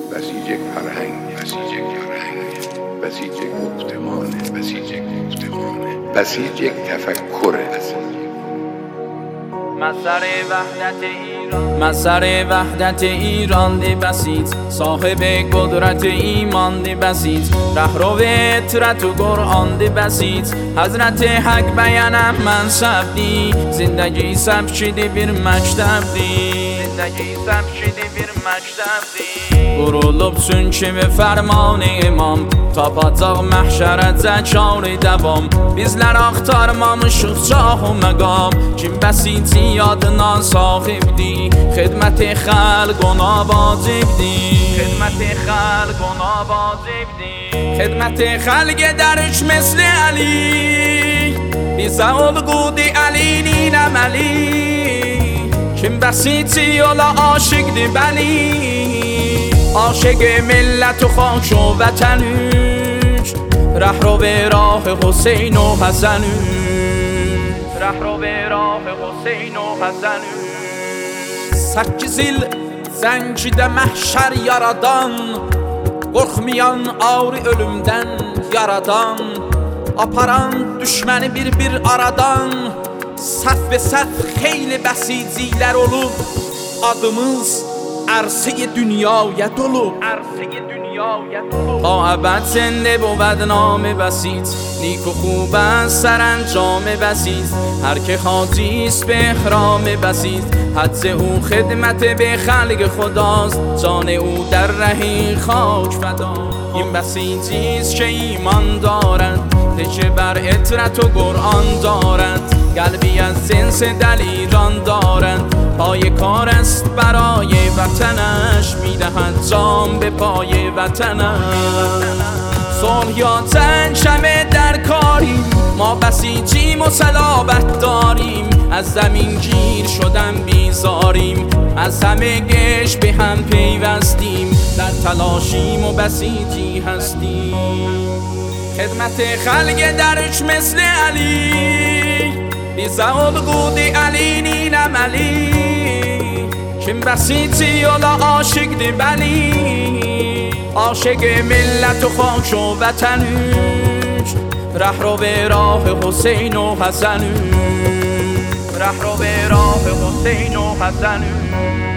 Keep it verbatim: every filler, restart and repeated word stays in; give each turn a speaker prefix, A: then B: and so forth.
A: بسیج فرهنگ، بسیج فرهنگ، بسیج گفتمان، بسیج گفتمان، بسیج تفکر.
B: مظهر وحدت ایران، مظهر وحدت ایران دی بسیط، صاحب قدرت ایمان دی بسیط، رهرو اطرت و قرآن دی بسیط، حضرت حق بیانم منصب دی، زندگی سب شدی bir مکتب دی، زندگی سب شدی bir مکتب دی. Qurulub çünki ve ferman imam, tapacaq məhşərə zəkar dəvam. Bizlər axtarmamışıq cahı məqam, kim bəsici yadına sahibdi, xidməti xəlq ona vacibdi, xidməti xəlq ona vacibdi. Xidməti xəlq edərik misli Əli, bizə olqudi Əlinin əməli. Kim bəsici yola aşıqdi bəli, عاشق ملت و خاک و وطنش، رهرو به راه حسین و حسنش، رهرو به راه حسین و حسنش. Səkkiz il zəngidə məhşər yaradan, qorxmayan ağrı ölümdən yaradan, aparan düşməni bir-bir aradan, səhv və səhv xeyli bəsicilər olub, adımız عرصه دنیای دلو، عرصه دنیای دلو. تا ابد زنده بود نام بسیط، نیک و خوب است سرانجام بسیط. هر که خاطیست به احرام بسیط، حدس او خدمت به خلق خداست، جان او در ره خاک فدا. این بسیطیست که ایمان دارد، تکیه بر اطرت و قرآن دارد، قلبی از جنس دلیران دارد، پای کار است برای وطنش، میدهد جام به پای وطنش. صلح یا جنگ شمه در کاریم، ما بسیجیم و صلابت داریم، از زمین گیر شدن بیزاریم، از همه گش به هم پیوستیم، در تلاشیم و بسیجی هستیم. خدمت خلق درش مثل علی، بیزا olqudi Əlinin əməli. Kim bəsici yola aşıqdir bəli، عاشق ملت و خاک و وطنش، رهرو به راه حسین و حسنش، رهرو به راه حسین و حسنش.